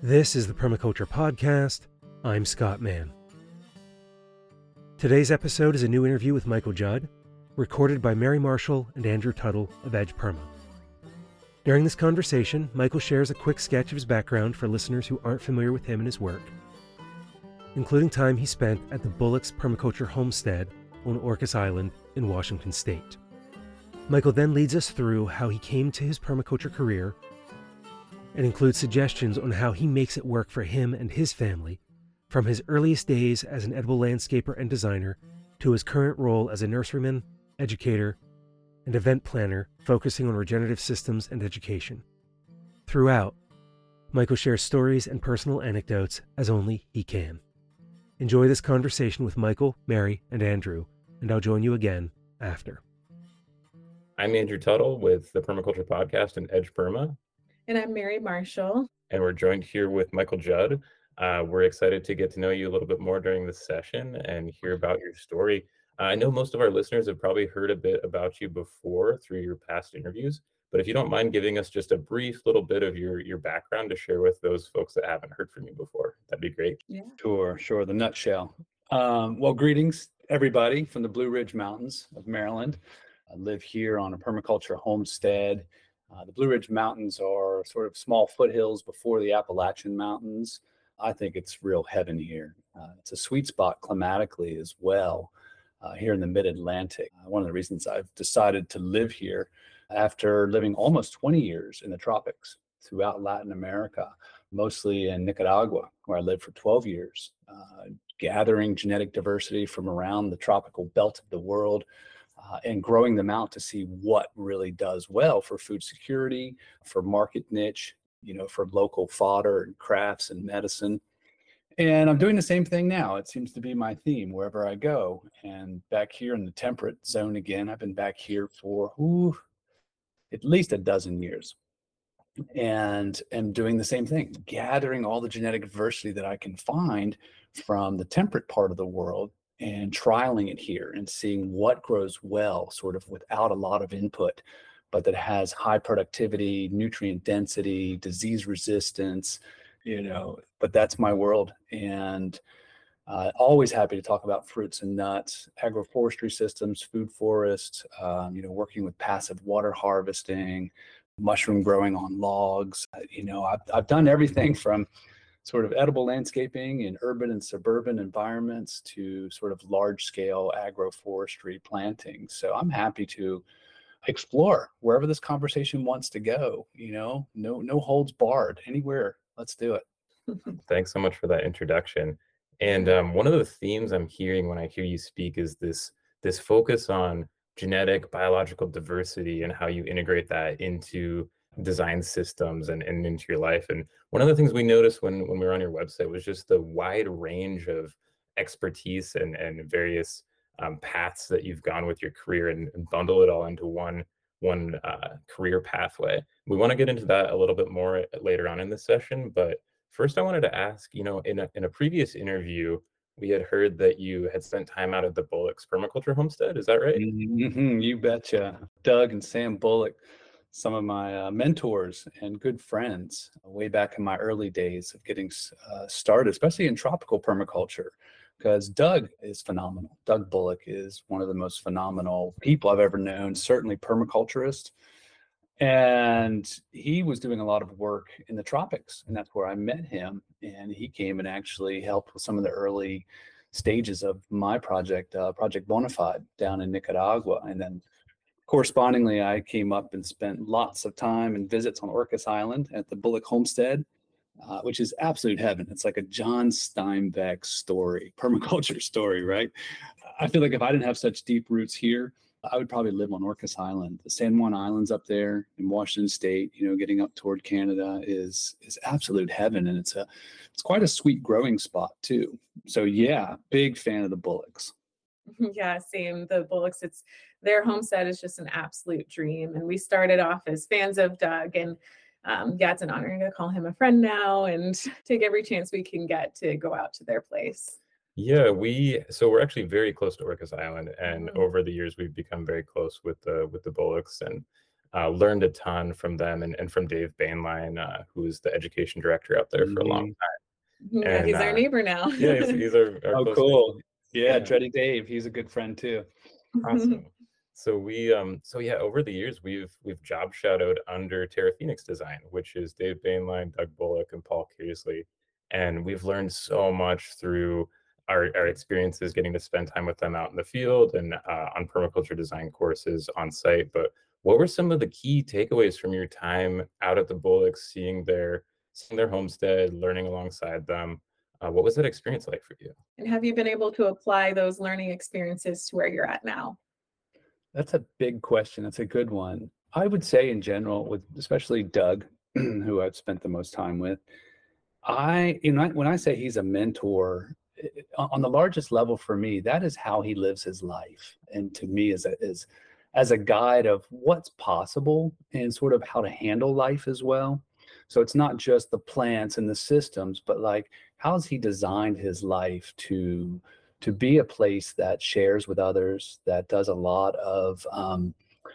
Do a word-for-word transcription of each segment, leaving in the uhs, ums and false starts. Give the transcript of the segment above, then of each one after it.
This is the Permaculture Podcast. I'm Scott Mann. Today's episode is a new interview with Michael Judd, recorded by Mary Marshall and Andrew Tuttle of Edge Perma. During this conversation, Michael shares a quick sketch of his background for listeners who aren't familiar with him and his work, including time he spent at the Bullock's Permaculture Homestead on Orcas Island in Washington State. Michael then leads us through how he came to his permaculture career and includes suggestions on how he makes it work for him and his family, from his earliest days as an edible landscaper and designer to his current role as a nurseryman, educator, and event planner focusing on regenerative systems and education. Throughout, Michael shares stories and personal anecdotes as only he can. Enjoy this conversation with Michael, Mary, and Andrew, and I'll join you again after. I'm Andrew Tuttle with the Permaculture Podcast and Edge Perma. And I'm Mary Marshall. And we're joined here with Michael Judd. Uh, we're excited to get to know you a little bit more during this session and hear about your story. Uh, I know most of our listeners have probably heard a bit about you before through your past interviews, but if you don't mind giving us just a brief little bit of your, your background to share with those folks that haven't heard from you before, that'd be great. Yeah. Sure, sure. The nutshell. Um, well, greetings, everybody from the Blue Ridge Mountains of Maryland. I live here on a permaculture homestead. Uh, the Blue Ridge Mountains are sort of small foothills before the Appalachian Mountains. I think it's real heaven here. Uh, it's a sweet spot climatically as well uh, here in the mid-Atlantic. Uh, one of the reasons I've decided to live here after living almost twenty years in the tropics throughout Latin America, mostly in Nicaragua, where I lived for twelve years, uh, gathering genetic diversity from around the tropical belt of the world, Uh, and growing them out to see what really does well for food security, for market niche, you know, for local fodder and crafts and medicine. And I'm doing the same thing now. It seems to be my theme wherever I go. And back here in the temperate zone again, I've been back here for ooh, at least a dozen years. And am doing the same thing, gathering all the genetic diversity that I can find from the temperate part of the world and trialing it here and seeing what grows well, sort of without a lot of input, but that has high productivity, nutrient density, disease resistance, you know, but that's my world. And uh, always happy to talk about fruits and nuts, agroforestry systems, food forests, um, you know, working with passive water harvesting, mushroom growing on logs. Uh, you know, I've, I've done everything from sort of edible landscaping in urban and suburban environments to sort of large scale agroforestry planting. So I'm happy to explore wherever this conversation wants to go, you know, no, no holds barred, anywhere. Let's do it. Thanks so much for that introduction. And um, one of the themes I'm hearing when I hear you speak is this, this focus on genetic biological diversity and how you integrate that into design systems and, and into your life. And one of the things we noticed when, when we were on your website was just the wide range of expertise and, and various um, paths that you've gone with your career and, and bundle it all into one, one uh, career pathway. We want to get into that a little bit more later on in this session. But first I wanted to ask, you know, in a, in a previous interview, we had heard that you had spent time out at the Bullock's Permaculture Homestead. Is that right? Mm-hmm, you betcha. Doug and Sam Bullock, some of my uh, mentors and good friends way back in my early days of getting uh, started, especially in tropical permaculture, because Doug is phenomenal. Doug Bullock is one of the most phenomenal people I've ever known, certainly permaculturist. And he was doing a lot of work in the tropics, and that's where I met him. And he came and actually helped with some of the early stages of my project, uh, Project Bonafide down in Nicaragua. And then correspondingly, I came up and spent lots of time and visits on Orcas Island at the Bullock Homestead, uh, which is absolute heaven. It's like a John Steinbeck story, permaculture story, right? I feel like if I didn't have such deep roots here, I would probably live on Orcas Island. The San Juan Islands up there in Washington State, you know, getting up toward Canada is is absolute heaven, and it's a it's quite a sweet growing spot too. So yeah, big fan of the Bullocks. Yeah, same. The Bullocks, it's their homestead is just an absolute dream. And we started off as fans of Doug, and um, yeah, it's an honor to call him a friend now and take every chance we can get to go out to their place. Yeah, we so we're actually very close to Orcas Island, and Mm. over the years we've become very close with the with the Bullocks. And Uh, learned a ton from them and, and from Dave Bainline, uh, who was the education director out there for a long Mhm. time. Yeah, And he's our uh, neighbor now. yeah, he's, he's our, our Oh, close cool. neighbor. Yeah, Yeah. Dready Dave. He's a good friend too. Awesome. So we um so yeah, over the years we've we've job shadowed under Terra Phoenix Design, which is Dave Bainline, Doug Bullock, and Paul Kearsley. And we've learned so much through our, our experiences getting to spend time with them out in the field and uh, on permaculture design courses on site. But what were some of the key takeaways from your time out at the Bullocks, seeing their seeing their homestead, learning alongside them? Uh, what was that experience like for you? And have you been able to apply those learning experiences to where you're at now? That's a big question. That's a good one. I would say in general, with especially Doug, who I've spent the most time with, I, you know, when I say he's a mentor, eh, on the largest level for me, that is how he lives his life. And to me, as a, as, as a guide of what's possible and sort of how to handle life as well. So it's not just the plants and the systems, but like, how's he designed his life to to be a place that shares with others, that does a lot of um,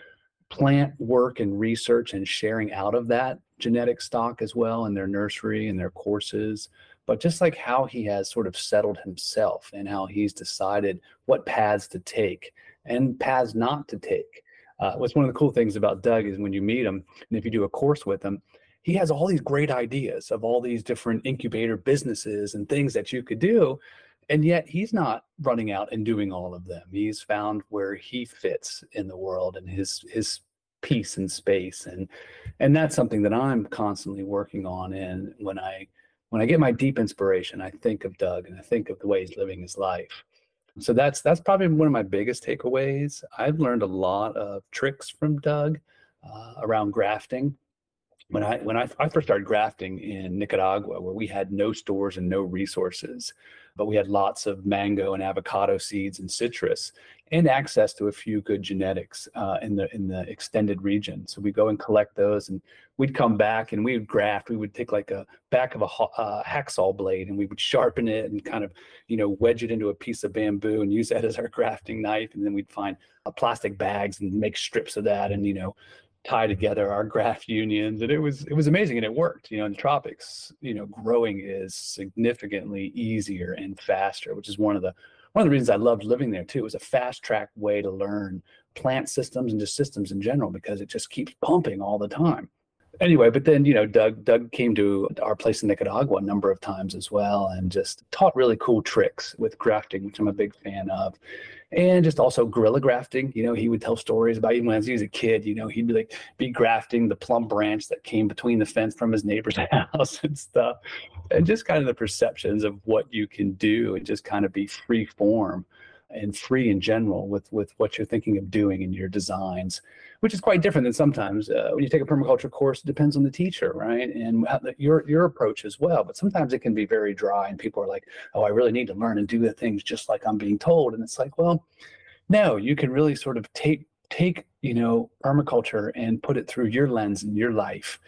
plant work and research and sharing out of that genetic stock as well in their nursery and their courses. But just like how he has sort of settled himself and how he's decided what paths to take and paths not to take. Uh, what's one of the cool things about Doug is when you meet him, and if you do a course with him, he has all these great ideas of all these different incubator businesses and things that you could do. And yet he's not running out and doing all of them. He's found where he fits in the world and his his peace and space. And and that's something that I'm constantly working on. And when I when I get my deep inspiration, I think of Doug and I think of the way he's living his life. So that's that's probably one of my biggest takeaways. I've learned a lot of tricks from Doug uh, around grafting. When I when I, I first started grafting in Nicaragua, where we had no stores and no resources, but we had lots of mango and avocado seeds and citrus, and access to a few good genetics uh, in the in the extended region. So we go and collect those, and we'd come back and we would graft. We would take like a back of a uh, hacksaw blade, and we would sharpen it and kind of you know wedge it into a piece of bamboo and use that as our grafting knife. And then we'd find uh, plastic bags and make strips of that, and you know. tie together our graft unions, and it was it was amazing, and it worked. You know, in the tropics, you know, growing is significantly easier and faster, which is one of the one of the reasons I loved living there too. It was a fast track way to learn plant systems and just systems in general because it just keeps pumping all the time. Anyway, but then you know, Doug Doug came to our place in Nicaragua a number of times as well, and just taught really cool tricks with grafting, which I'm a big fan of. And just also guerrilla grafting. You know, he would tell stories about even when he was a kid, you know, he'd be like be grafting the plum branch that came between the fence from his neighbor's house and stuff. And just kind of the perceptions of what you can do and just kind of be free form and free in general with, with what you're thinking of doing in your designs, which is quite different than sometimes uh, when you take a permaculture course, it depends on the teacher, right? And how the, your, your approach as well. But sometimes it can be very dry and people are like, oh, I really need to learn and do the things just like I'm being told. And it's like, well, no, you can really sort of take, take, you know, permaculture and put it through your lens in your life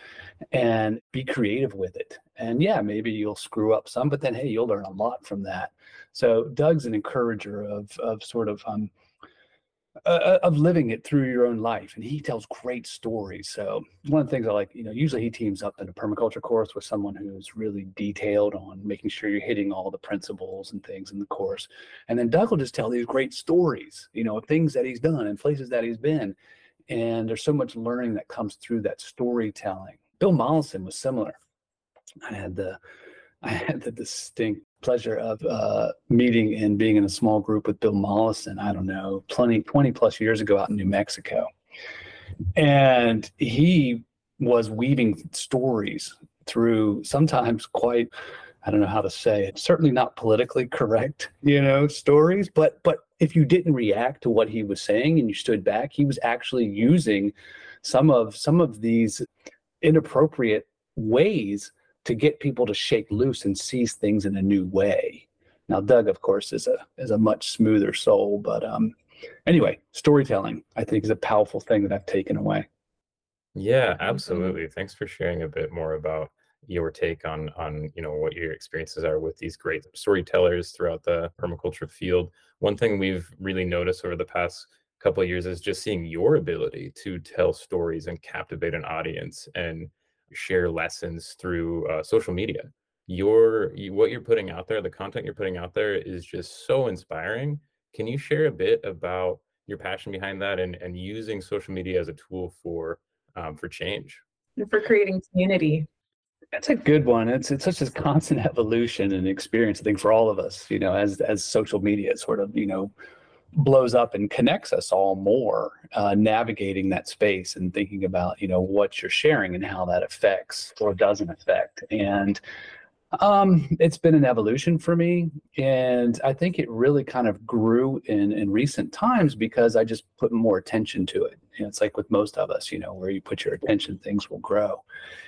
and be creative with it. And yeah, maybe you'll screw up some, but then, hey, you'll learn a lot from that. So Doug's an encourager of, of sort of, um, uh, of living it through your own life. And he tells great stories. So one of the things I like, you know, usually he teams up in a permaculture course with someone who's really detailed on making sure you're hitting all the principles and things in the course. And then Doug will just tell these great stories, you know, of things that he's done and places that he's been. And there's so much learning that comes through that storytelling. Bill Mollison was similar. I had the, I had the distinct pleasure of uh, meeting and being in a small group with Bill Mollison, I don't know, twenty, twenty plus years ago out in New Mexico. And he was weaving stories through sometimes quite, I don't know how to say it, certainly not politically correct, you know, stories. But but if you didn't react to what he was saying and you stood back, he was actually using some of some of these inappropriate ways to get people to shake loose and seize things in a new way. Now, Doug, of course, is a is a much smoother soul, but um, anyway, storytelling, I think, is a powerful thing that I've taken away. Yeah, absolutely. Thanks for sharing a bit more about your take on on you know what your experiences are with these great storytellers throughout the permaculture field. One thing we've really noticed over the past couple of years is just seeing your ability to tell stories and captivate an audience and share lessons through uh, social media. Your you, what you're putting out there, the content you're putting out there is just so inspiring. Can you share a bit about your passion behind that and and using social media as a tool for um, for change? And for creating community. That's a good one. It's it's such a constant evolution and experience, I think, for all of us, you know, as as social media sort of, you know, blows up and connects us all more, uh, navigating that space and thinking about, you know, what you're sharing and how that affects or doesn't affect. And um, it's been an evolution for me. And I think it really kind of grew in, in recent times because I just put more attention to it. You know, it's like with most of us, you know, where you put your attention, things will grow.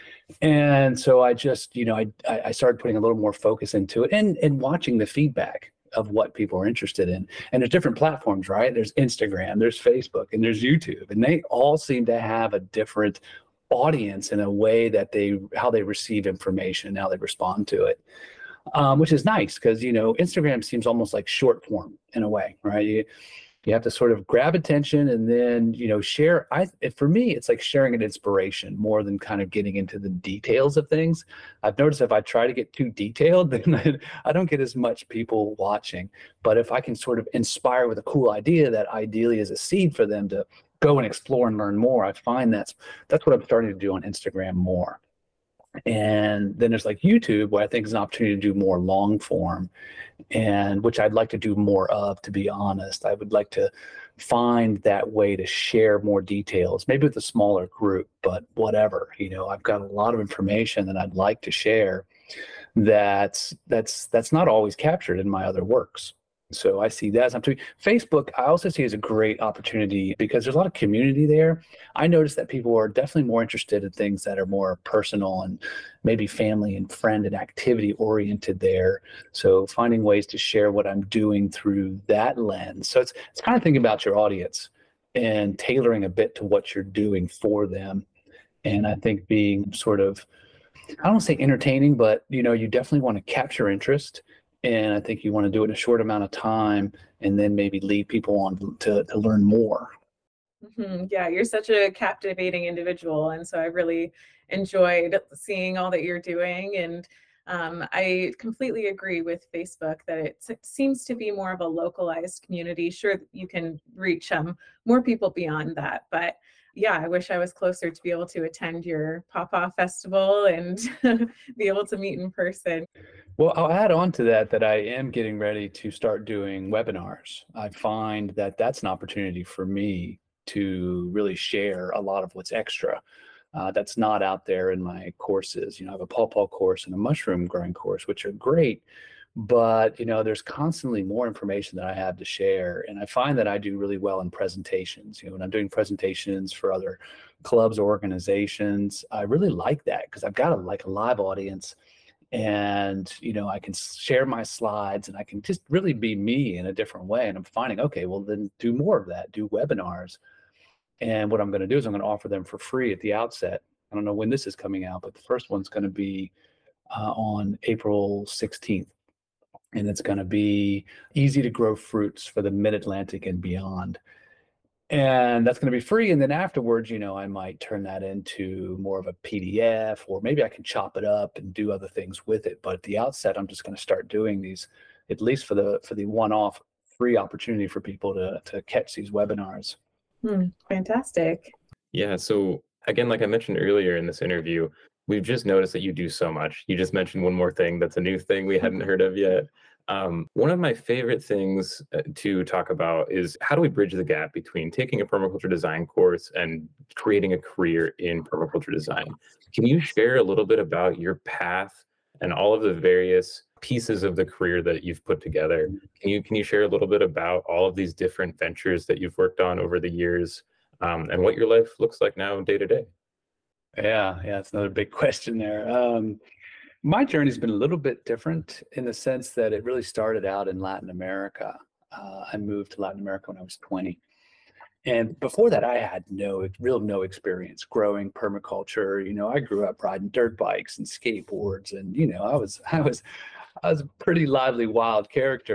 And so I just, you know, I, I started putting a little more focus into it and, and watching the feedback of what people are interested in. And there's different platforms, right? There's Instagram, there's Facebook, and there's YouTube. And they all seem to have a different audience in a way that they, how they receive information and how they respond to it, um, which is nice because, you know, Instagram seems almost like short form in a way, right? You, you have to sort of grab attention and then, you know, share. I, for me, it's like sharing an inspiration more than kind of getting into the details of things. I've noticed if I try to get too detailed, then I, I don't get as much people watching. But if I can sort of inspire with a cool idea that ideally is a seed for them to go and explore and learn more, I find that's, that's what I'm starting to do on Instagram more. And then there's like YouTube, where I think is an opportunity to do more long form, and which I'd like to do more of, to be honest. I would like to find that way to share more details, maybe with a smaller group, but whatever, you know, I've got a lot of information that I'd like to share that's, that's, that's not always captured in my other works. So I see that as I'm doing. Facebook, I also see as a great opportunity because there's a lot of community there. I noticed that people are definitely more interested in things that are more personal and maybe family and friend and activity oriented there. So finding ways to share what I'm doing through that lens. So it's it's kind of thinking about your audience and tailoring a bit to what you're doing for them. And I think being sort of, I don't want to say entertaining, but you know, you definitely want to capture interest. And I think you want to do it in a short amount of time and then maybe lead people on to, to learn more. Mm-hmm. Yeah, you're such a captivating individual. And so I really enjoyed seeing all that you're doing. And um, I completely agree with Facebook that it seems to be more of a localized community. Sure, you can reach um, more people beyond that. But yeah, I wish I was closer to be able to attend your Pawpaw Festival and be able to meet in person. Well, I'll add on to that that I am getting ready to start doing webinars. I find that that's an opportunity for me to really share a lot of what's extra uh, that's not out there in my courses. You know, I have a pawpaw course and a mushroom growing course, which are great, but you know, there's constantly more information that I have to share. And I find that I do really well in presentations. You know, when I'm doing presentations for other clubs or organizations, I really like that because I've got a, like a live audience. And, you know, I can share my slides and I can just really be me in a different way. And I'm finding, okay, well, then do more of that, do webinars. And what I'm going to do is I'm going to offer them for free at the outset. I don't know when this is coming out, but the first one's going to be uh, on April sixteenth. And it's going to be easy to grow fruits for the mid-Atlantic and beyond. And that's going to be free. And then afterwards, you know, I might turn that into more of a P D F, or maybe I can chop it up and do other things with it. But at the outset, I'm just going to start doing these, at least for the for the one-off free opportunity for people to to catch these webinars. Hmm, fantastic. Yeah. So again, like I mentioned earlier in this interview, we've just noticed that you do so much. You just mentioned one more thing that's a new thing we hadn't heard of yet. Um, one of my favorite things to talk about is how do we bridge the gap between taking a permaculture design course and creating a career in permaculture design? Can you share a little bit about your path and all of the various pieces of the career that you've put together? Can you can you share a little bit about all of these different ventures that you've worked on over the years, um, and what your life looks like now day to day? Yeah, yeah, it's another big question there. Um, My journey's been a little bit different in the sense that it really started out in Latin America. Uh, I moved to Latin America when I was twenty. And before that, I had no real no experience growing permaculture. You know, I grew up riding dirt bikes and skateboards, and you know, I was I was I was a pretty lively, wild character.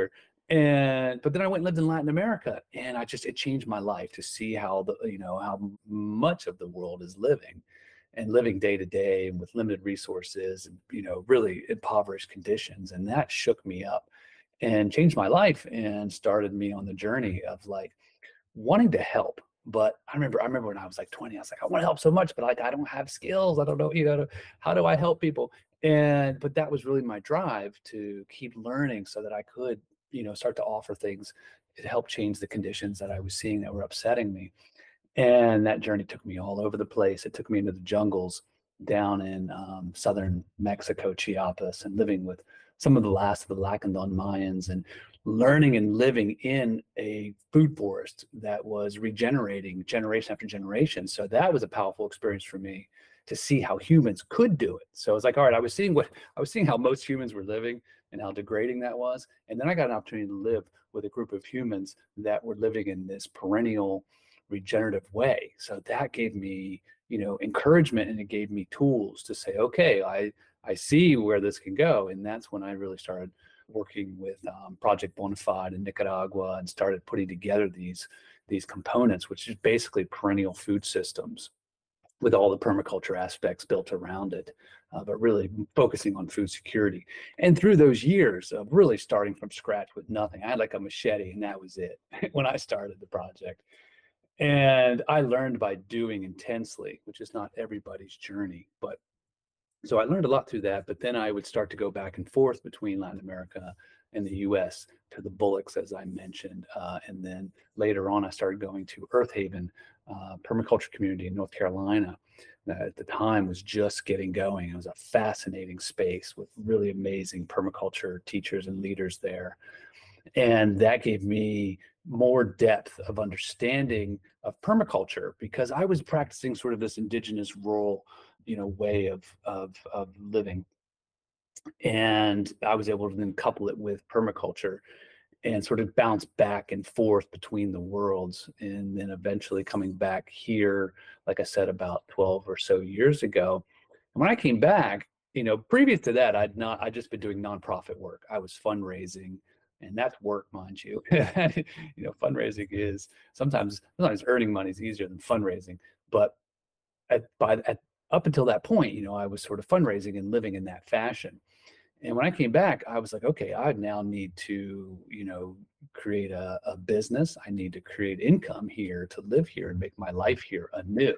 And but then I went and lived in Latin America, and I just it changed my life to see how the you know how much of the world is living and living day to day and with limited resources and you know really impoverished conditions. And that shook me up and changed my life and started me on the journey of like wanting to help. But I remember, I remember when I was like twenty, I was like, I want to help so much, but like, I don't have skills. I don't know, you know, how do I help people? And, but that was really my drive to keep learning so that I could, you know, start to offer things to help change the conditions that I was seeing that were upsetting me. And that journey took me all over the place. It took me into the jungles down in um, southern Mexico, Chiapas, and living with some of the last of the Lacandon Mayans and learning and living in a food forest that was regenerating generation after generation. So that was a powerful experience for me to see how humans could do it. So I was like, all right, I was seeing what I was seeing how most humans were living and how degrading that was. And then I got an opportunity to live with a group of humans that were living in this perennial regenerative way. So that gave me, you know, encouragement, and it gave me tools to say, okay, I, I see where this can go. And that's when I really started working with um, Project Bonafide in Nicaragua and started putting together these, these components, which is basically perennial food systems with all the permaculture aspects built around it, uh, but really focusing on food security. And through those years of really starting from scratch with nothing, I had like a machete and that was it when I started the project. And I learned by doing intensely, which is not everybody's journey, but so I learned a lot through that. But then I would start to go back and forth between Latin America and the U S to the bullocks, as I mentioned. Uh, and then later on, I started going to Earth Haven uh, permaculture community in North Carolina. That at the time was just getting going. It was a fascinating space with really amazing permaculture teachers and leaders there. And that gave me more depth of understanding of permaculture because I was practicing sort of this indigenous rural, you know, way of, of, of living. And I was able to then couple it with permaculture and sort of bounce back and forth between the worlds. And then eventually coming back here, like I said, about twelve or so years ago. And when I came back, you know, previous to that, I'd not, I'd just been doing nonprofit work. I was fundraising. And that's work, mind you. You know, fundraising is sometimes sometimes earning money is easier than fundraising. But at by at up until that point, you know, I was sort of fundraising and living in that fashion. And when I came back, I was like, okay, I now need to, you know, create a, a business. I need to create income here to live here and make my life here anew.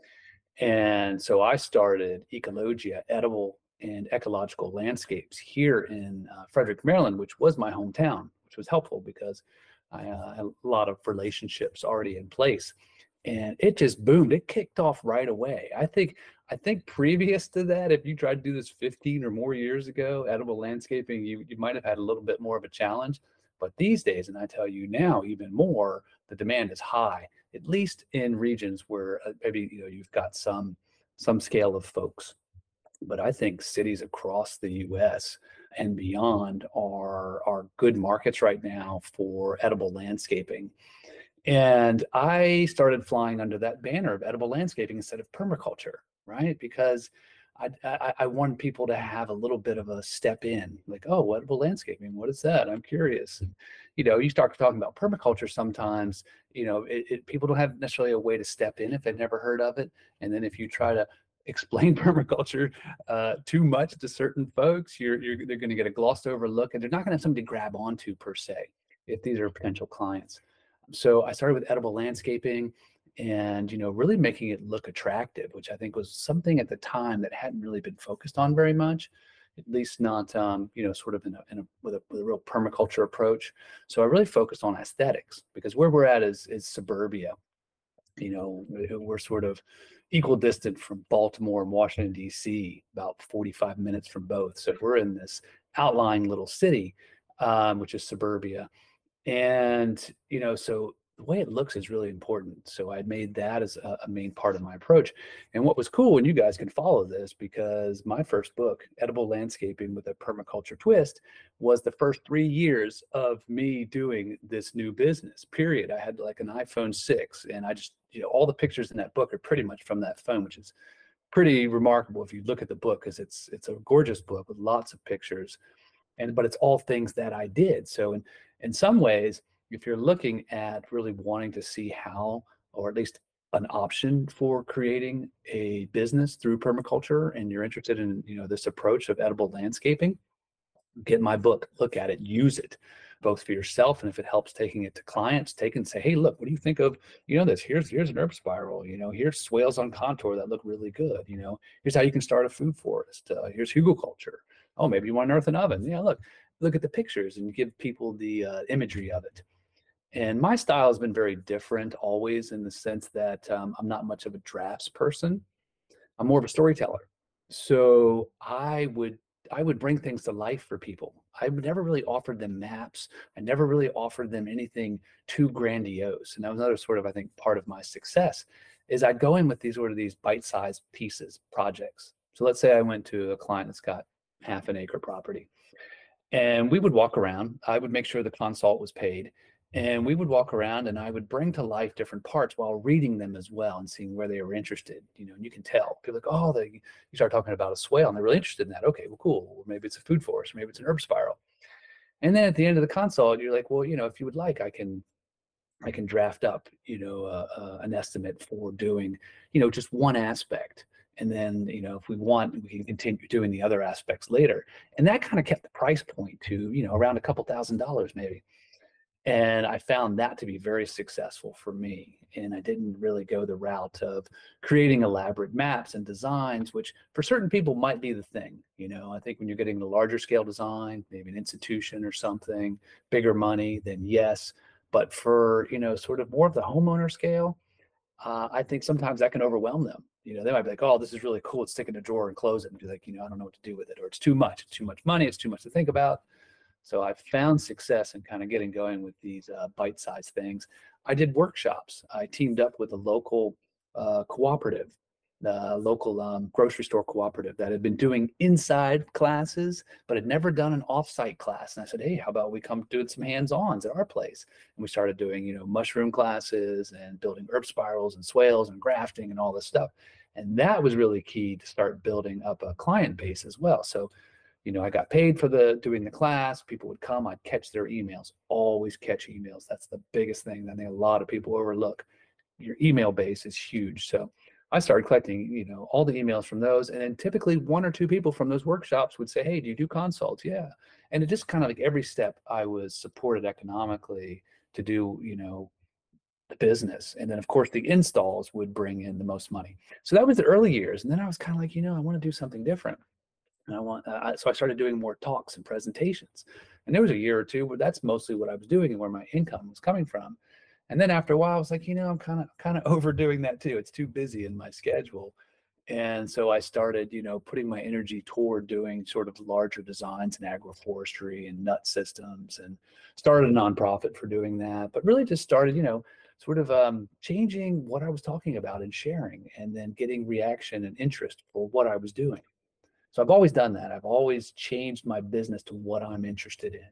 And so I started Ecologia, Edible and Ecological Landscapes here in uh, Frederick, Maryland, which was my hometown, which was helpful because I uh, had a lot of relationships already in place. And it just boomed. It kicked off right away. I think I think previous to that, if you tried to do this fifteen or more years ago, edible landscaping, you, you might have had a little bit more of a challenge. But these days, and I tell you now even more, the demand is high, at least in regions where uh, maybe you know you've got some some scale of folks. But I think cities across the U S and beyond are are good markets right now for edible landscaping. And I started flying under that banner of edible landscaping instead of permaculture, right? Because I, I, I want people to have a little bit of a step in, like, oh, edible landscaping, what is that? I'm curious. And, you know, you start talking about permaculture sometimes, you know, it, it, people don't have necessarily a way to step in if they've never heard of it. And then if you try to explain permaculture uh, too much to certain folks, you're, you're they're going to get a glossed over look, and they're not going to have something to grab onto per se if these are potential clients. So I started with edible landscaping and, you know, really making it look attractive, which I think was something at the time that hadn't really been focused on very much, at least not, um, you know, sort of in a, in a, with a, with a real permaculture approach. So I really focused on aesthetics because where we're at is, is suburbia. You know, we're sort of equal distant from Baltimore and Washington, D C, about forty-five minutes from both. So we're in this outlying little city, um, which is suburbia. And, you know, so the way it looks is really important. So I made that as a, a main part of my approach. And what was cool, and you guys can follow this, because my first book, Edible Landscaping with a Permaculture Twist, was the first three years of me doing this new business, period. I had like an iPhone six, and I just, you know, all the pictures in that book are pretty much from that phone, which is pretty remarkable if you look at the book, because it's it's a gorgeous book with lots of pictures. And but it's all things that I did. So and In some ways, if you're looking at really wanting to see how, or at least an option for creating a business through permaculture, and you're interested in, you know, this approach of edible landscaping, get my book, look at it, use it, both for yourself, and if it helps taking it to clients, take and say, hey, look, what do you think of, you know, this? Here's here's an herb spiral, you know, here's swales on contour that look really good, you know, here's how you can start a food forest. Uh, here's hugelkultur. Oh, maybe you want an earthen oven. Yeah, look, look at the pictures and give people the uh, imagery of it. And my style has been very different always, in the sense that um, I'm not much of a drafts person. I'm more of a storyteller. So I would I would bring things to life for people. I would never really offered them maps. I never really offered them anything too grandiose. And that was another sort of, I think, part of my success is I'd go in with these sort of these bite-sized pieces, projects. So let's say I went to a client that's got half an acre property, and we would walk around. I would make sure the consult was paid. And we would walk around and I would bring to life different parts while reading them as well and seeing where they were interested. You know, and you can tell people like, oh, they, you start talking about a swale and they're really interested in that. Okay, well, cool. Or maybe it's a food forest, or maybe it's an herb spiral. And then at the end of the consult, you're like, well, you know, if you would like, I can, I can draft up, you know, uh, uh, an estimate for doing, you know, just one aspect. And then, you know, if we want, we can continue doing the other aspects later. And that kind of kept the price point to, you know, around a couple thousand dollars maybe. And I found that to be very successful for me. And I didn't really go the route of creating elaborate maps and designs, which for certain people might be the thing. You know, I think when you're getting the larger scale design, maybe an institution or something, bigger money, then yes. But for, you know, sort of more of the homeowner scale, uh, I think sometimes that can overwhelm them. You know, they might be like, oh, this is really cool. Let's stick it in a drawer and close it. And be like, you know, I don't know what to do with it. Or it's too much. It's too much money. It's too much to think about. So I've found success in kind of getting going with these uh, bite-sized things. I did workshops. I teamed up with a local uh, cooperative, the local um, grocery store cooperative that had been doing inside classes, but had never done an off-site class. And I said, hey, how about we come do some hands-ons at our place? And we started doing, you know, mushroom classes and building herb spirals and swales and grafting and all this stuff. And that was really key to start building up a client base as well. So, you know, I got paid for the doing the class. People would come, I'd catch their emails, always catch emails. That's the biggest thing that I think a lot of people overlook. Your email base is huge. So I started collecting, you know, all the emails from those. And then typically one or two people from those workshops would say, hey, do you do consults? Yeah. And it just kind of like every step I was supported economically to do, you know, the business. And then of course the installs would bring in the most money. So that was the early years. And then I was kind of like, you know, I want to do something different. And I want, uh, so I started doing more talks and presentations. And there was a year or two where that's mostly what I was doing and where my income was coming from. And then after a while, I was like, you know, I'm kind of kind of overdoing that too. It's too busy in my schedule. And so I started, you know, putting my energy toward doing sort of larger designs in agroforestry and nut systems, and started a nonprofit for doing that. But really just started, you know, sort of um, changing what I was talking about and sharing, and then getting reaction and interest for what I was doing. So I've always done that. I've always changed my business to what I'm interested in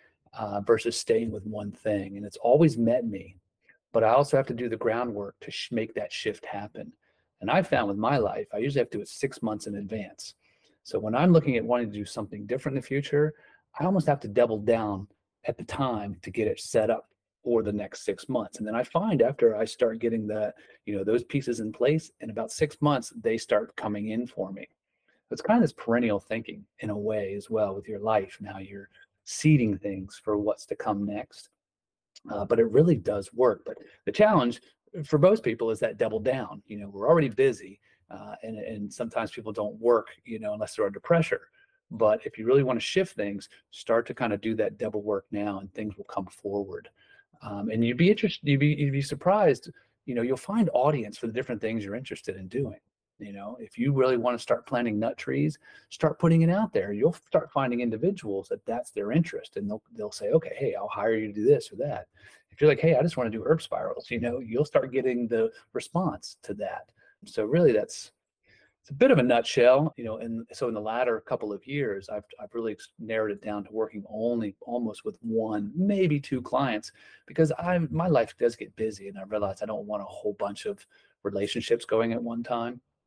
uh, versus staying with one thing. And it's always met me, but I also have to do the groundwork to sh- make that shift happen. And I found with my life, I usually have to do it six months in advance. So when I'm looking at wanting to do something different in the future, I almost have to double down at the time to get it set up for the next six months. And then I find after I start getting the, you know, those pieces in place, in about six months, they start coming in for me. It's kind of this perennial thinking in a way as well with your life and how you're seeding things for what's to come next. Uh, but it really does work. But the challenge for most people is that double down. You know, we're already busy, uh, and, and sometimes people don't work, you know, unless they're under pressure. But if you really want to shift things, start to kind of do that double work now, and things will come forward. Um, and you'd be interested, you'd be, you'd be surprised, you know, you'll find audience for the different things you're interested in doing. You know, if you really want to start planting nut trees, start putting it out there. You'll start finding individuals that that's their interest, and they'll they'll say, okay, hey, I'll hire you to do this or that. If you're like, hey, I just want to do herb spirals, you know, you'll start getting the response to that. So really, that's it's a bit of a nutshell, you know. And so in the latter couple of years, I've I've really narrowed it down to working only almost with one, maybe two clients, because I my life does get busy, and I realize I don't want a whole bunch of relationships going at one time.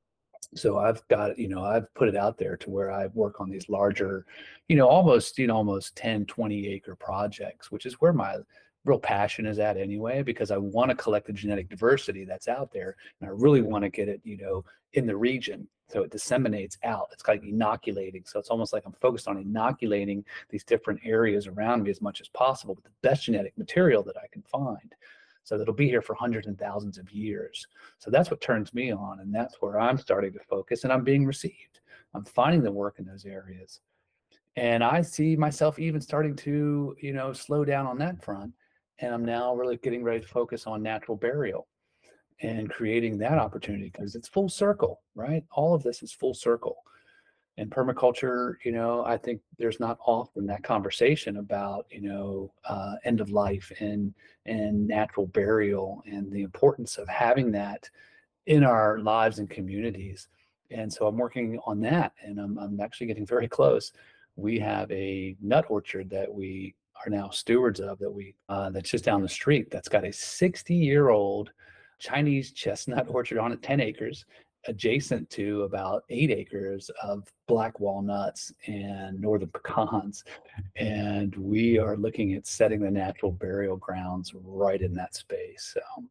So I've got, you know, I've put it out there to where I work on these larger, you know, almost, you know, almost ten, twenty acre projects, which is where my real passion is at anyway, because I want to collect the genetic diversity that's out there. And I really want to get it, you know, in the region. So it disseminates out. It's like inoculating. So it's almost like I'm focused on inoculating these different areas around me as much as possible with the best genetic material that I can find. So that'll be here for hundreds and thousands of years. So that's what turns me on. And that's where I'm starting to focus, and I'm being received. I'm finding the work in those areas. And I see myself even starting to, you know, slow down on that front. And I'm now really getting ready to focus on natural burial and creating that opportunity, because it's full circle, right? All of this is full circle. In permaculture, you know, I think there's not often that conversation about, you know, uh, end of life and and natural burial and the importance of having that in our lives and communities. And so I'm working on that, and I'm I'm actually getting very close. We have a nut orchard that we are now stewards of, that we uh, that's just down the street, that's got a sixty year old Chinese chestnut orchard on it, ten acres, adjacent to about eight acres of black walnuts and northern pecans. And we are looking at setting the natural burial grounds right in that space. So,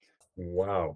Wow.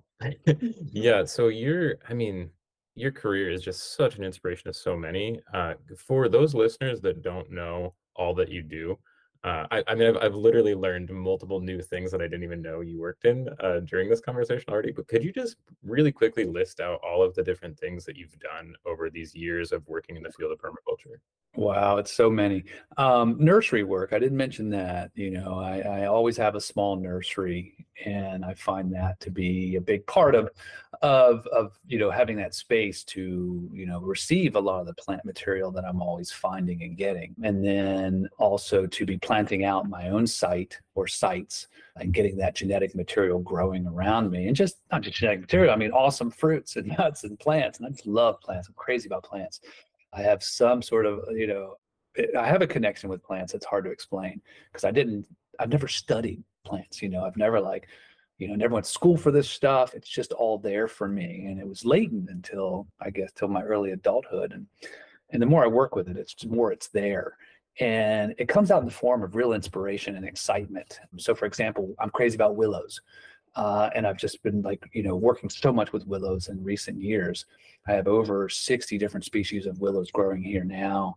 Yeah, so you're, I mean, your career is just such an inspiration to so many. Uh, for those listeners that don't know all that you do, uh, I, I mean, I've, I've literally learned multiple new things that I didn't even know you worked in uh, during this conversation already. But could you just really quickly list out all of the different things that you've done over these years of working in the field of permaculture? wow, it's so many. Um, nursery work, I didn't mention that. You know, I, I always have a small nursery, and I find that to be a big part of, of, of, you know, having that space to, you know, receive a lot of the plant material that I'm always finding and getting. And then also to be planting out my own site or sites and getting that genetic material growing around me. And just not just genetic material, I mean, awesome fruits and nuts and plants. And I just love plants. I'm crazy about plants. I have some sort of, you know, I have a connection with plants. It's hard to explain because I didn't, I've never studied plants, you know, I've never like, you know, never went to school for this stuff. It's just all there for me. And it was latent until, I guess, till my early adulthood. And, and the more I work with it, it's the more it's there. And it comes out in the form of real inspiration and excitement. So for example, I'm crazy about willows. Uh, and I've just been like, you know, working so much with willows in recent years. I have over sixty different species of willows growing here now,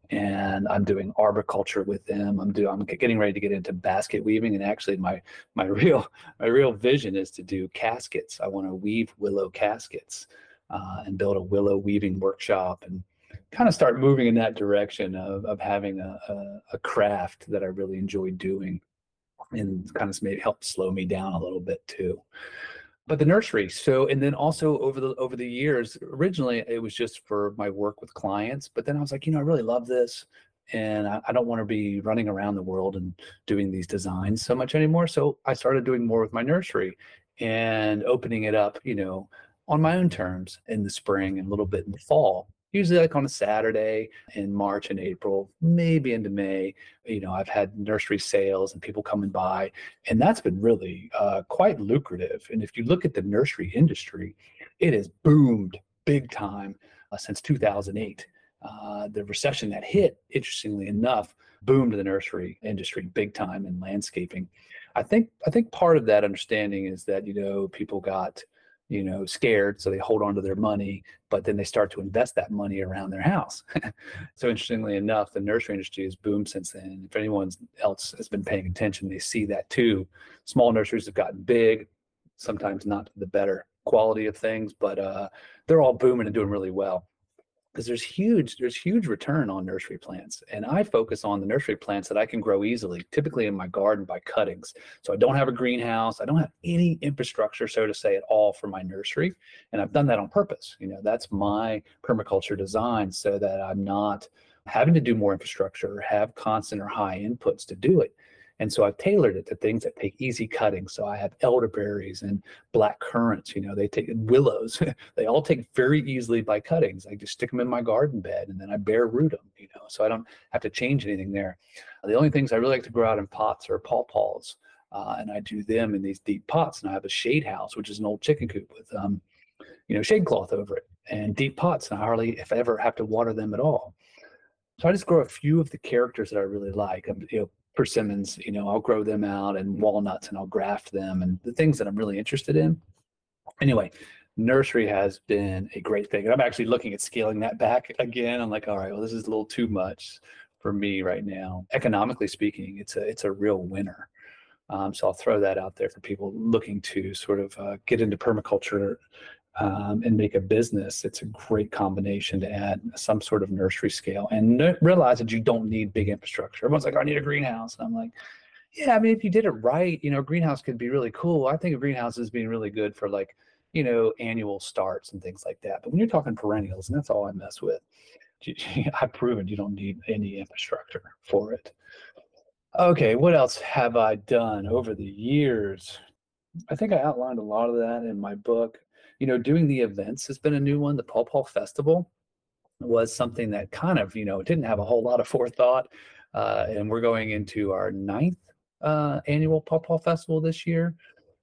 and I'm doing arboriculture with them. I'm doing, I'm getting ready to get into basket weaving, and actually, my my real my real vision is to do caskets. I want to weave willow caskets uh, and build a willow weaving workshop, and kind of start moving in that direction of of having a, a, a craft that I really enjoy doing, and kind of maybe help slow me down a little bit too. But the nursery, so, and then also over the over the years, originally it was just for my work with clients, but then I was like, you know, I really love this, and I, I don't want to be running around the world and doing these designs so much anymore. So I started doing more with my nursery and opening it up, you know, on my own terms in the spring and a little bit in the fall. Usually like on a Saturday in March and April, maybe into May. You know, I've had nursery sales and people coming by, and that's been really uh, quite lucrative. And if you look at the nursery industry, it has boomed big time uh, since two thousand eight. Uh, the recession that hit, interestingly enough, boomed the nursery industry big time in landscaping. I think I think part of that understanding is that, you know, people got, you know, scared, so they hold on to their money, but then they start to invest that money around their house. So interestingly enough, the nursery industry has boomed since then. If anyone else has been paying attention, they see that too. Small nurseries have gotten big, sometimes not to the better quality of things, but uh, they're all booming and doing really well. Because there's huge, there's huge return on nursery plants. And I focus on the nursery plants that I can grow easily, typically in my garden by cuttings. So I don't have a greenhouse. I don't have any infrastructure, so to say, at all for my nursery. And I've done that on purpose. You know, that's my permaculture design, so that I'm not having to do more infrastructure or have constant or high inputs to do it. And so I've tailored it to things that take easy cutting. So I have elderberries and black currants, you know, they take willows. They all take very easily by cuttings. I just stick them in my garden bed, and then I bare root them, you know, so I don't have to change anything there. The only things I really like to grow out in pots are pawpaws. Uh, and I do them in these deep pots. And I have a shade house, which is an old chicken coop with, um, you know, shade cloth over it. and deep pots, and I hardly, if I ever, have to water them at all. So I just grow a few of the characters that I really like. Um, you know, persimmons, you know, I'll grow them out, and walnuts, and I'll graft them, and the things that I'm really interested in. Anyway, nursery has been a great thing. And I'm actually looking at scaling that back again. I'm like, all right, well, this is a little too much for me right now. Economically speaking, it's a it's a real winner. Um, so I'll throw that out there for people looking to sort of uh, get into permaculture um, and make a business. It's a great combination to add some sort of nursery scale and n- realize that you don't need big infrastructure. Everyone's like, I need a greenhouse. And I'm like, yeah, I mean, if you did it right, you know, a greenhouse could be really cool. I think a greenhouse is being really good for like, you know, annual starts and things like that. But when you're talking perennials, and that's all I mess with, I've proven you don't need any infrastructure for it. Okay, what else have I done over the years? I think I outlined a lot of that in my book. You know, doing the events has been a new one. The Paw Paw Festival was something that kind of, you know, didn't have a whole lot of forethought. Uh, and we're going into our ninth uh, annual Paw Paw Festival this year.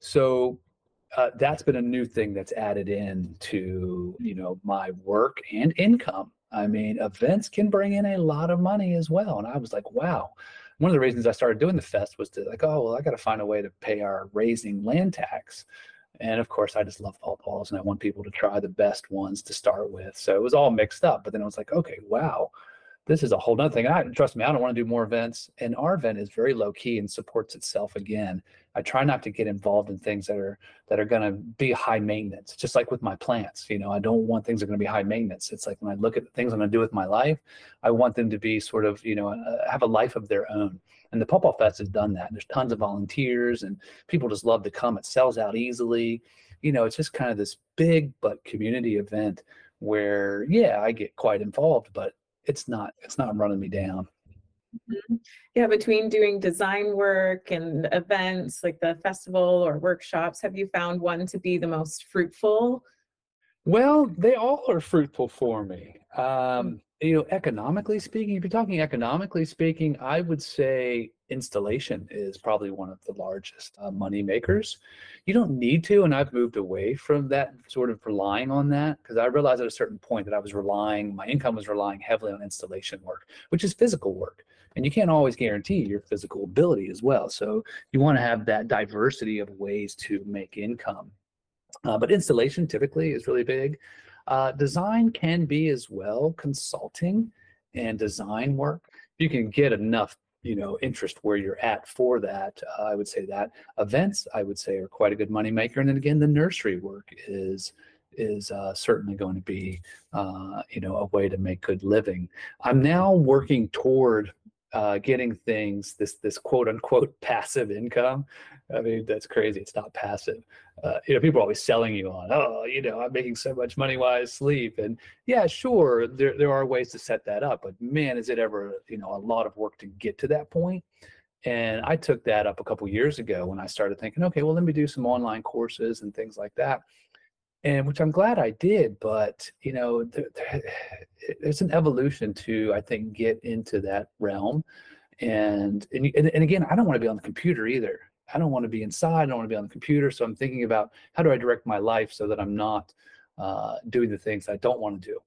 So uh, that's been a new thing that's added in to, you know, my work and income. I mean, events can bring in a lot of money as well. And I was like, wow. One of the reasons I started doing the fest was to like, oh, well, I got to find a way to pay our raising land tax. And of course, I just love Paw Paws, and I want people to try the best ones to start with. So it was all mixed up. But then I was like, okay, wow, this is a whole nother thing. I trust me, I don't want to do more events. And our event is very low key and supports itself again. I try not to get involved in things that are that are going to be high maintenance, just like with my plants. You know, I don't want things that are going to be high maintenance. It's like when I look at the things I'm going to do with my life, I want them to be sort of, you know, uh, have a life of their own. And the Paw Paw Fest has done that. There's tons of volunteers, and people just love to come. It sells out easily. You know, it's just kind of this big but community event where, yeah, I get quite involved, but it's not it's not running me down. Mm-hmm. Yeah, between doing design work and events like the festival or workshops, have you found one to be the most fruitful? Well, they all are fruitful for me. Um, you know, economically speaking, if you're talking economically speaking, I would say installation is probably one of the largest uh, money makers. You don't need to, and I've moved away from that sort of relying on that, because I realized at a certain point that I was relying, my income was relying heavily on installation work, which is physical work. And you can't always guarantee your physical ability as well. So you want to have that diversity of ways to make income. Uh, but installation typically is really big. Uh, design can be as well. Consulting and design work, you can get enough, you know, interest where you're at for that. Uh, I would say that events, I would say, are quite a good money maker. And then again, the nursery work is is uh, certainly going to be, uh, you know, a way to make good living. I'm now working toward uh, getting things, this this quote unquote passive income. I mean, that's crazy. It's not passive. Uh, you know, people are always selling you on, oh, you know, I'm making so much money while I sleep. And yeah, sure, there there are ways to set that up, but man, is it ever, you know, a lot of work to get to that point. And I took that up a couple of years ago when I started thinking, okay, well, let me do some online courses and things like that. And which I'm glad I did, but you know, there, there, there's an evolution to, I think, get into that realm. And, and and again, I don't want to be on the computer either. I don't want to be inside. I don't want to be on the computer. So I'm thinking about how do I direct my life so that I'm not uh, doing the things I don't want to do.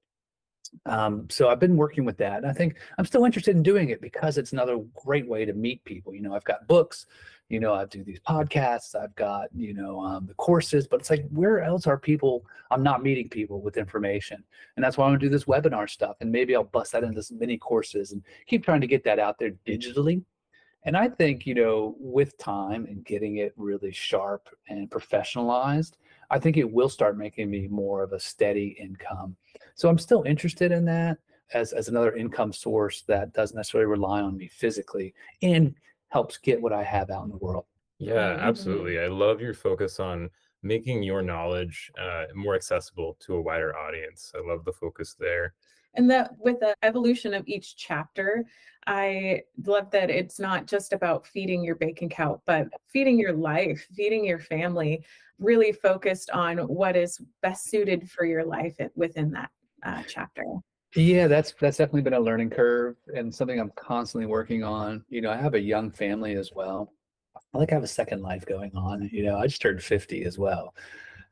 Um, so I've been working with that. And I think I'm still interested in doing it because it's another great way to meet people. You know, I've got books, you know, I do these podcasts, I've got, you know, um, the courses, but it's like, where else are people? I'm not meeting people with information. And that's why I'm gonna do this webinar stuff. And maybe I'll bust that into some mini courses and keep trying to get that out there digitally. And I think, you know, with time and getting it really sharp and professionalized, I think it will start making me more of a steady income. So I'm still interested in that as, as another income source that doesn't necessarily rely on me physically and helps get what I have out in the world. Yeah, absolutely. I love your focus on making your knowledge uh, more accessible to a wider audience. I love the focus there. And that with the evolution of each chapter, I love that it's not just about feeding your bank account, but feeding your life, feeding your family, really focused on what is best suited for your life within that uh, chapter. Yeah, that's that's definitely been a learning curve and something I'm constantly working on. You know, I have a young family as well. I like I have a second life going on. You know, I just turned fifty as well.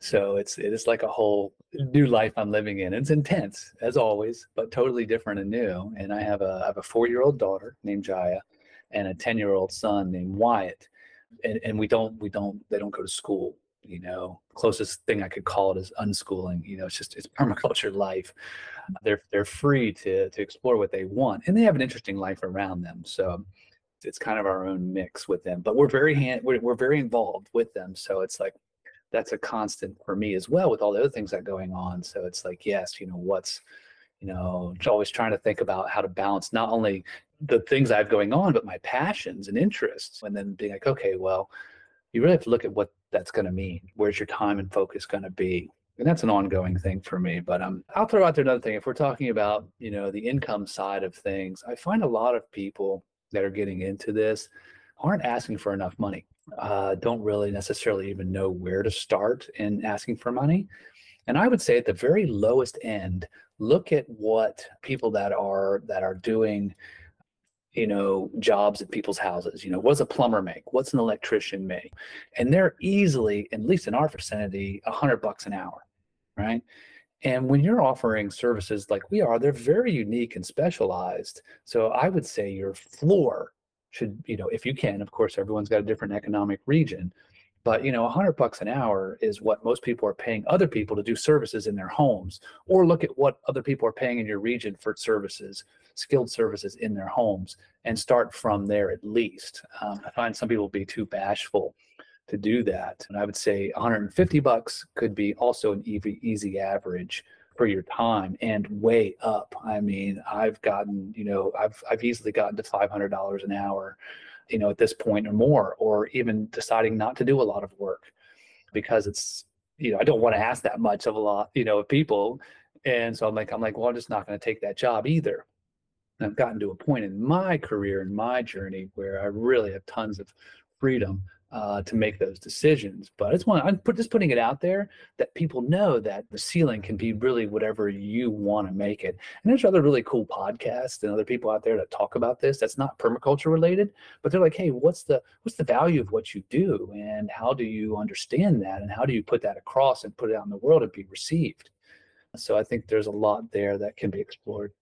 So it's it is like a whole new life I'm living in. It's intense as always, but totally different and new. And I have a I have a four year old daughter named Jaya, and a ten year old son named Wyatt. And and we don't we don't they don't go to school. You know, closest thing I could call it is unschooling. You know, it's just it's permaculture life. They're they're free to to explore what they want, and they have an interesting life around them. So it's kind of our own mix with them. But we're very hand we're, we're very involved with them. So it's like that's a constant for me as well with all the other things that are going on. So it's like, yes, you know, what's, you know, always trying to think about how to balance not only the things I have going on, but my passions and interests. And then being like, okay, well, you really have to look at what that's going to mean. Where's your time and focus going to be? And that's an ongoing thing for me. But um, I'll throw out there another thing. If we're talking about, you know, the income side of things, I find a lot of people that are getting into this aren't asking for enough money. Uh, don't really necessarily even know where to start in asking for money. And I would say at the very lowest end, look at what people that are that are doing, you know, jobs at people's houses. You know, what's a plumber make? What's an electrician make? And they're easily, at least in our vicinity, a hundred bucks an hour, right? And when you're offering services like we are, they're very unique and specialized. So I would say your floor should, you know, if you can, of course, everyone's got a different economic region, but, you know, a hundred bucks an hour is what most people are paying other people to do services in their homes, or look at what other people are paying in your region for services, skilled services in their homes, and start from there at least. Um, I find some people be too bashful to do that. And I would say one hundred fifty bucks could be also an easy, easy average for your time, and way up. I mean, I've gotten, you know, I've I've easily gotten to five hundred dollars an hour, you know, at this point or more, or even deciding not to do a lot of work because it's, you know, I don't want to ask that much of a lot, you know, of people. And so I'm like, I'm like, well, I'm just not going to take that job either. And I've gotten to a point in my career and my journey where I really have tons of freedom uh, to make those decisions. But it's one, I'm put, just putting it out there that people know that the ceiling can be really whatever you want to make it. And there's other really cool podcasts and other people out there that talk about this. That's not permaculture related, but they're like, hey, what's the what's the value of what you do, and how do you understand that, and how do you put that across and put it out in the world and be received? So I think there's a lot there that can be explored.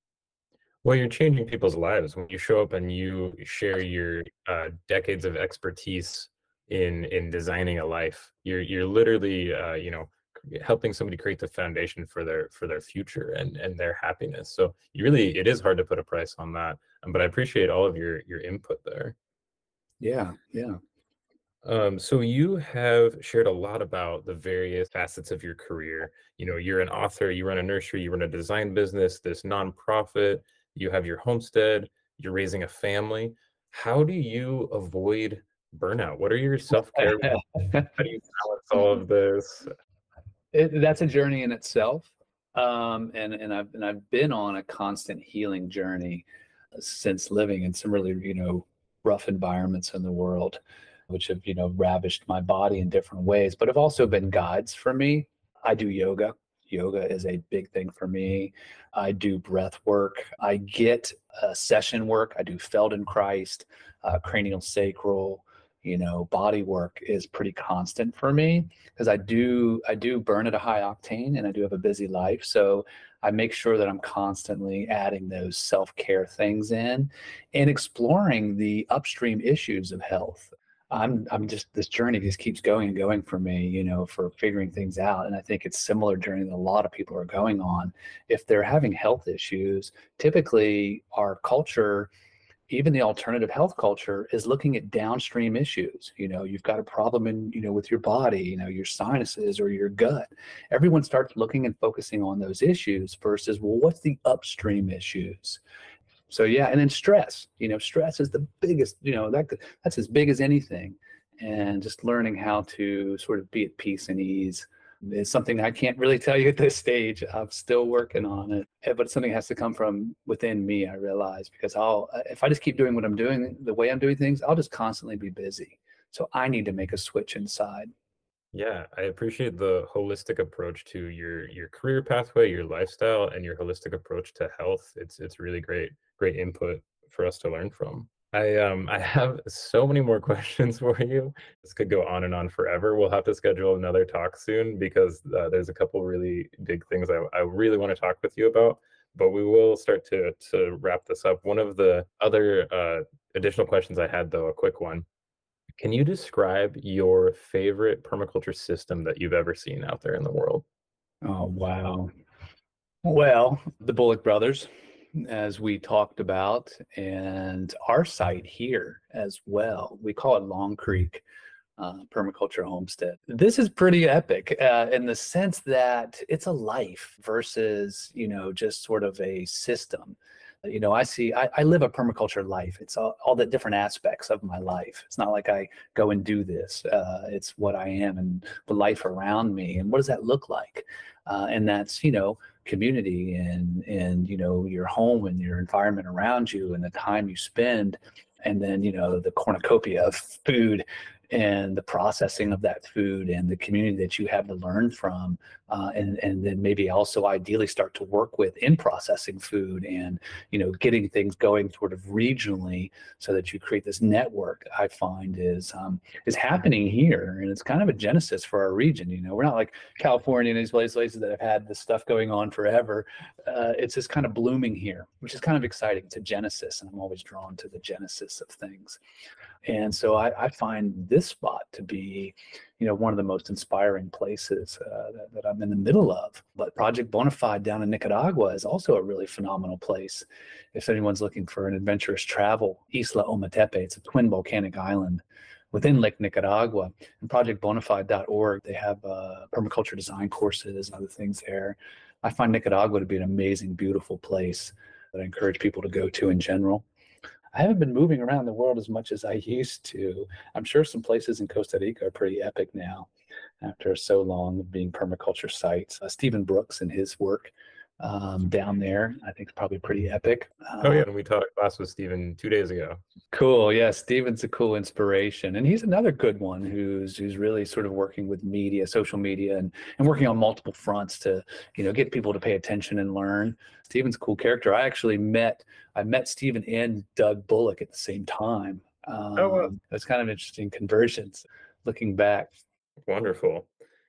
Well, you're changing people's lives when you show up and you share your uh, decades of expertise in in designing a life. You're you're literally uh, you know, helping somebody create the foundation for their for their future and and their happiness. So you really, it is hard to put a price on that. Um, but I appreciate all of your your input there. Yeah, yeah. Um, so you have shared a lot about the various facets of your career. You know, you're an author, you run a nursery, you run a design business, this nonprofit, you have your homestead, you're raising a family. How do you avoid burnout? What are your self-care? How do you balance all of this? It, that's a journey in itself. Um, and, and I've, and I've been on a constant healing journey since living in some really, you know, rough environments in the world, which have, you know, ravished my body in different ways, but have also been guides for me. I do yoga. Yoga is a big thing for me. I do breath work. I get uh, session work. I do Feldenkrais, uh, cranial sacral, you know, body work is pretty constant for me because I do, I do burn at a high octane and I do have a busy life. So I make sure that I'm constantly adding those self-care things in and exploring the upstream issues of health. I'm I'm just, this journey just keeps going and going for me, you know, for figuring things out. And I think it's similar journey that a lot of people are going on. If they're having health issues, typically our culture, even the alternative health culture, is looking at downstream issues. You know, you've got a problem in, you know, with your body, you know, your sinuses or your gut. Everyone starts looking and focusing on those issues versus, well, what's the upstream issues? So yeah, and then stress, you know, stress is the biggest, you know, that that's as big as anything. And just learning how to sort of be at peace and ease is something I can't really tell you at this stage. I'm still working on it, but it's something that has to come from within me, I realize, because I'll, if I just keep doing what I'm doing, the way I'm doing things, I'll just constantly be busy. So I need to make a switch inside. Yeah, I appreciate the holistic approach to your your career pathway, your lifestyle, and your holistic approach to health. It's it's really great, great input for us to learn from. I um I have so many more questions for you. This could go on and on forever. We'll have to schedule another talk soon because uh, there's a couple really big things I, I really want to talk with you about. But we will start to to wrap this up. One of the other uh, additional questions I had, though, a quick one. Can you describe your favorite permaculture system that you've ever seen out there in the world? Oh, wow. Well, the Bullock brothers, as we talked about, and our site here as well. We call it Long Creek uh, Permaculture Homestead. This is pretty epic uh, in the sense that it's a life versus, you know, just sort of a system. You know, I see, I, I live a permaculture life. It's all, all the different aspects of my life. It's not like I go and do this. Uh, it's what I am and the life around me. And what does that look like? Uh, and that's, you know, community and, and, you know, your home and your environment around you and the time you spend. And then, you know, the cornucopia of food and the processing of that food and the community that you have to learn from. Uh, and, and then maybe also ideally start to work with in processing food and, you know, getting things going sort of regionally so that you create this network, I find is, um, is happening here. And it's kind of a genesis for our region. You know, we're not like California and these places that have had this stuff going on forever. Uh, it's just kind of blooming here, which is kind of exciting. It's a genesis, and I'm always drawn to the genesis of things. And so I, I find this spot to be, you know, one of the most inspiring places uh, that, that I'm in the middle of. But Project Bonafide down in Nicaragua is also a really phenomenal place. If anyone's looking for an adventurous travel, Isla Ometepe, it's a twin volcanic island within Lake Nicaragua. And project bonafide dot org, they have uh, permaculture design courses and other things there. I find Nicaragua to be an amazing, beautiful place that I encourage people to go to in general. I haven't been moving around the world as much as I used to. I'm sure some places in Costa Rica are pretty epic now after so long of being permaculture sites. Uh, Stephen Brooks and his work um, down there, I think is probably pretty epic. Uh, Oh yeah, and we talked class with Stephen two days ago. Cool. Yeah, Stephen's a cool inspiration. And he's another good one who's who's really sort of working with media, social media, and, and working on multiple fronts to, you know, get people to pay attention and learn. Stephen's a cool character. I actually met I met Stephen and Doug Bullock at the same time. Um, Oh, wow. It's kind of interesting conversions looking back. Wonderful.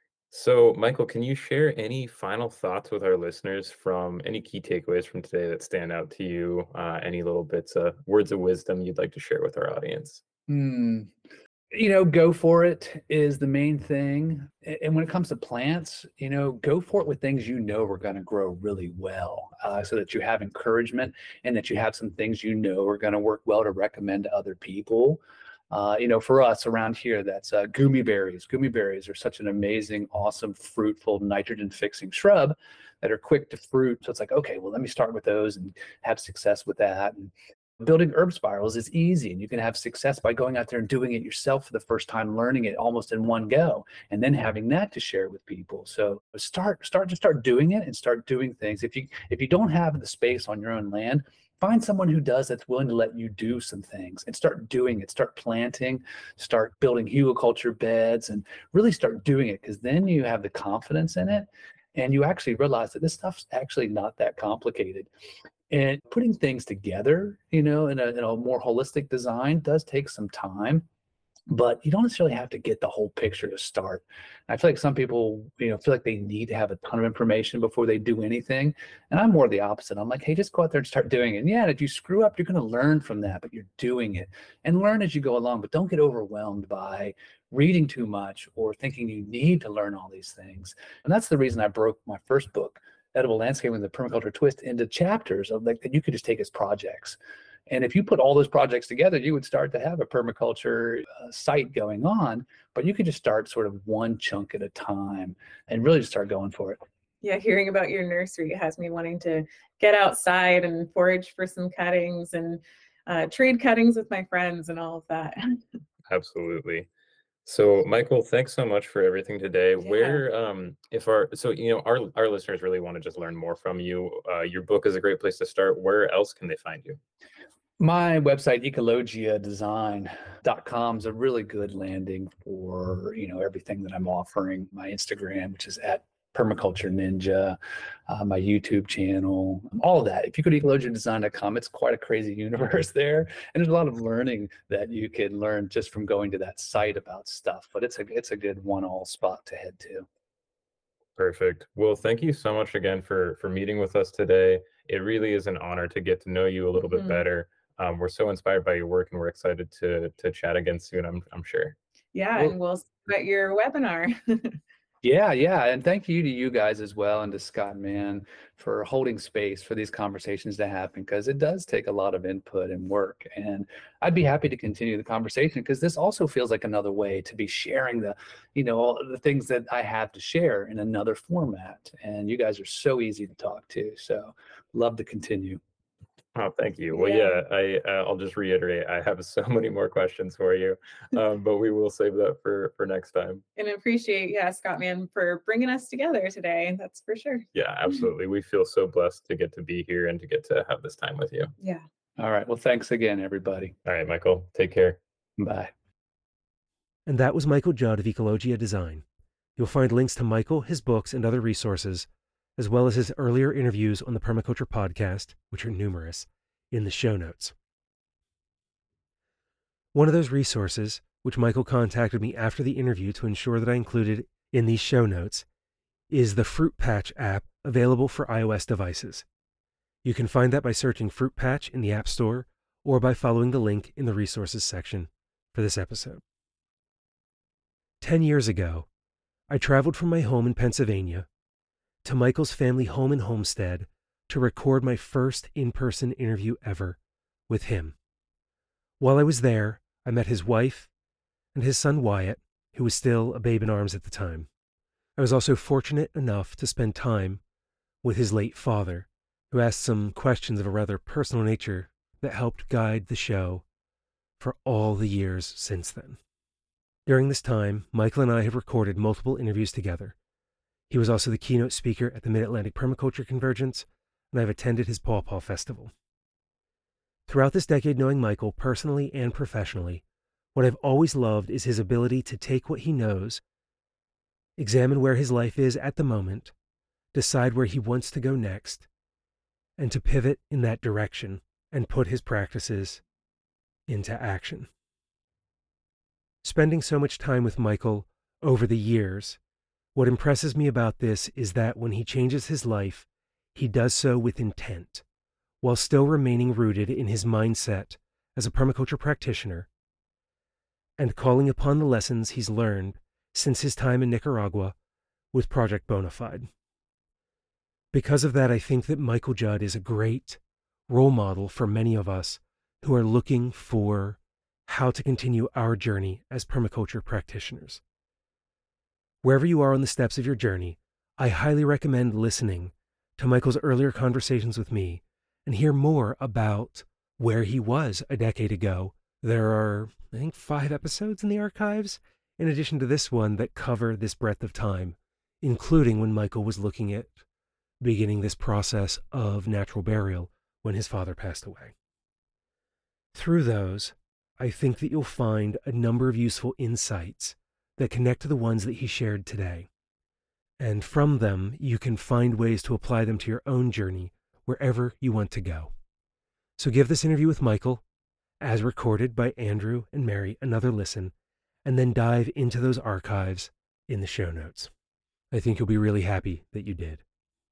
So, Michael, can you share any final thoughts with our listeners from any key takeaways from today that stand out to you? Uh, any little bits of words of wisdom you'd like to share with our audience? Hmm. You know, go for it is the main thing. A- And when it comes to plants, you know, go for it with things you know are going to grow really well, uh, so that you have encouragement and that you have some things you know are going to work well to recommend to other people. Uh, you know, for us around here, that's uh, gummy berries. Gummy berries are such an amazing, awesome, fruitful, nitrogen-fixing shrub that are quick to fruit. So it's like, okay, well, let me start with those and have success with that. And building herb spirals is easy, and you can have success by going out there and doing it yourself for the first time, learning it almost in one go, and then having that to share with people. So start, start to start doing it and start doing things. If you if you don't have the space on your own land, find someone who does that's willing to let you do some things and start doing it. Start planting, start building hugelculture beds, and really start doing it, because then you have the confidence in it, and you actually realize that this stuff's actually not that complicated. And putting things together, you know, in a, in a more holistic design does take some time, but you don't necessarily have to get the whole picture to start. I feel like some people, you know, feel like they need to have a ton of information before they do anything. And I'm more the opposite. I'm like, hey, just go out there and start doing it. And yeah, and if you screw up, you're going to learn from that, but you're doing it, and learn as you go along. But don't get overwhelmed by reading too much or thinking you need to learn all these things. And that's the reason I broke my first book, Edible Landscaping with the Permaculture Twist, into chapters of like that you could just take as projects. And if you put all those projects together, you would start to have a permaculture uh, site going on, but you could just start sort of one chunk at a time and really just start going for it. Yeah, hearing about your nursery has me wanting to get outside and forage for some cuttings and uh, trade cuttings with my friends and all of that. Absolutely. So, Michael, thanks so much for everything today. Yeah. Where, um, if our, so, you know, our, our listeners really want to just learn more from you. Uh, your book is a great place to start. Where else can they find you? My website, ecologia design dot com, is a really good landing for, you know, everything that I'm offering. My Instagram, which is at Permaculture Ninja, uh, my YouTube channel, all of that. If you go to ecologia design dot com, it's quite a crazy universe there. And there's a lot of learning that you can learn just from going to that site about stuff. But it's a it's a good one-all spot to head to. Perfect. Well, thank you so much again for for meeting with us today. It really is an honor to get to know you a little bit Mhm. better. Um, we're so inspired by your work, and we're excited to to chat again soon. I'm I'm sure. Yeah, Well, and we'll see you at your webinar. Yeah, yeah. And thank you to you guys as well, and to Scott, man, for holding space for these conversations to happen, because it does take a lot of input and work. And I'd be happy to continue the conversation, because this also feels like another way to be sharing the, you know, all the things that I have to share in another format. And you guys are so easy to talk to. So love to continue. Oh, thank you. Well, Yeah. yeah, I uh, I'll just reiterate. I have so many more questions for you, um, but we will save that for for next time. And appreciate, yeah, Scott Man for bringing us together today. That's for sure. Yeah, absolutely. We feel so blessed to get to be here and to get to have this time with you. Yeah. All right. Well, thanks again, everybody. All right, Michael, take care. Bye. And that was Michael Judd of Ecologia Design. You'll find links to Michael, his books, and other resources, as well as his earlier interviews on the Permaculture Podcast, which are numerous, in the show notes. One of those resources, which Michael contacted me after the interview to ensure that I included in these show notes, is the Fruit Patch app available for iOS devices. You can find that by searching Fruit Patch in the App Store or by following the link in the resources section for this episode. Ten years ago, I traveled from my home in Pennsylvania to Michael's family home and homestead to record my first in-person interview ever with him. While I was there, I met his wife and his son Wyatt, who was still a babe in arms at the time. I was also fortunate enough to spend time with his late father, who asked some questions of a rather personal nature that helped guide the show for all the years since then. During this time, Michael and I have recorded multiple interviews together. He was also the keynote speaker at the Mid-Atlantic Permaculture Convergence, and I've attended his Paw Paw Festival. Throughout this decade knowing Michael, personally and professionally, what I've always loved is his ability to take what he knows, examine where his life is at the moment, decide where he wants to go next, and to pivot in that direction and put his practices into action. Spending so much time with Michael over the years, what impresses me about this is that when he changes his life, he does so with intent, while still remaining rooted in his mindset as a permaculture practitioner and calling upon the lessons he's learned since his time in Nicaragua with Project Bonafide. Because of that, I think that Michael Judd is a great role model for many of us who are looking for how to continue our journey as permaculture practitioners. Wherever you are on the steps of your journey, I highly recommend listening to Michael's earlier conversations with me and hear more about where he was a decade ago. There are, I think, five episodes in the archives, in addition to this one, that cover this breadth of time, including when Michael was looking at beginning this process of natural burial when his father passed away. Through those, I think that you'll find a number of useful insights that connect to the ones that he shared today. And from them, you can find ways to apply them to your own journey wherever you want to go. So give this interview with Michael, as recorded by Andrew and Mary, another listen, and then dive into those archives in the show notes. I think you'll be really happy that you did.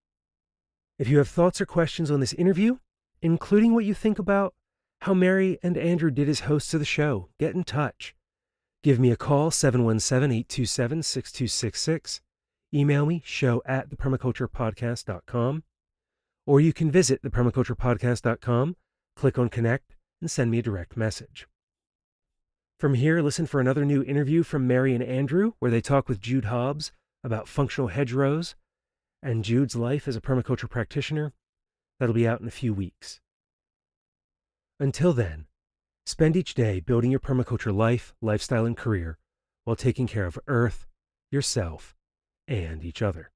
If you have thoughts or questions on this interview, including what you think about how Mary and Andrew did as hosts of the show, get in touch. Give me a call, seven one seven, eight two seven, six two six six. Email me, show at the permaculture podcast dot com. Or you can visit the permaculture podcast dot com, click on Connect, and send me a direct message. From here, listen for another new interview from Mary and Andrew, where they talk with Jude Hobbs about functional hedgerows and Jude's life as a permaculture practitioner. That'll be out in a few weeks. Until then, spend each day building your permaculture life, lifestyle, and career while taking care of Earth, yourself, and each other.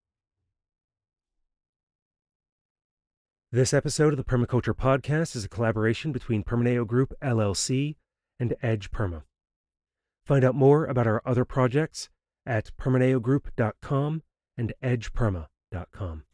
This episode of the Permaculture Podcast is a collaboration between Permaneo Group, L L C, and Edge Perma. Find out more about our other projects at permaneo group dot com and edge perma dot com.